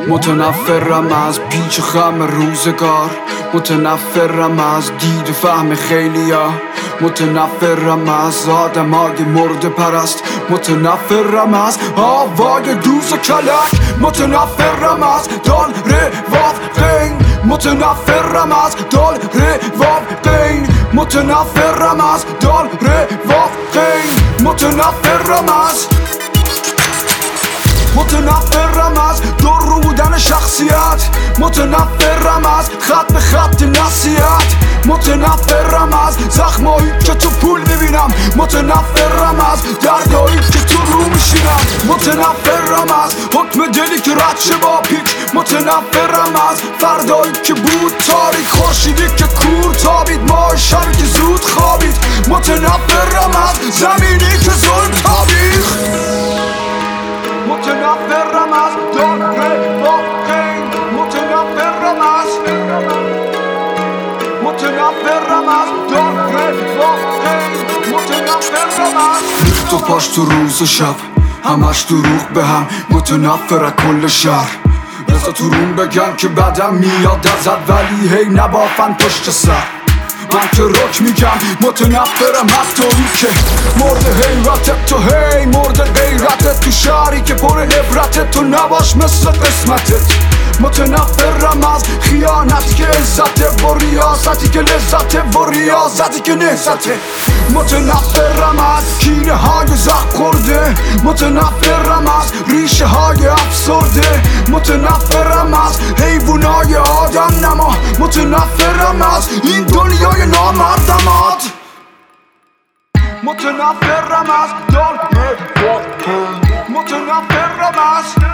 متنفرم از پیچ خم روزگار، متنفرم از دید و فهم خیلیا، متنفرم از آدمای مرد پرست، متنفرم از هوای دوز و کلک، متنفرم از دال روافقین، متنفرم از دال روافقین، متنفرم از دال روافقین، متنفرم از دور بودن شخصیت، متنفرم از خط به خط نصیحت، متنفرم از زخمایی که تو پول میبینم، متنفرم از دردایی که تو رو میشینم، متنفرم از حکم دلی که رد شه با پیک، متنفرم از فردایی که بود تاریک، خورشیدی که کور تابید، ماه شبی که زود خوابید، متنفرم از زمینی که ظلم تابید، متنفرم از دار واقعین، متنفرم از دار واقعین، متنفرم از ریخت و پاش تو روز و شب، همش دروغ به هم، متنفر از کل شهر. رضا تو روم بگم که بدم میاد ازت، ولی هی نبافن پشت سر. من که رک میگم متنفرم از تویی که مرد حیرتت، تو هی مرد غیرتت، تو شهری که پر عبرتت، تو نباش مثل قسمتت. متنفرم از خیانت که عزته و ریاستی که لذته و ریاضتی که نهزته. متنفرم از کینه های زخم خورده، متنفرم از ریشه های افسرده، متنفرم از حیوانای آدم نما، متنفرم از این دنیای نامردمات، متنفرم از دار، متنفرم از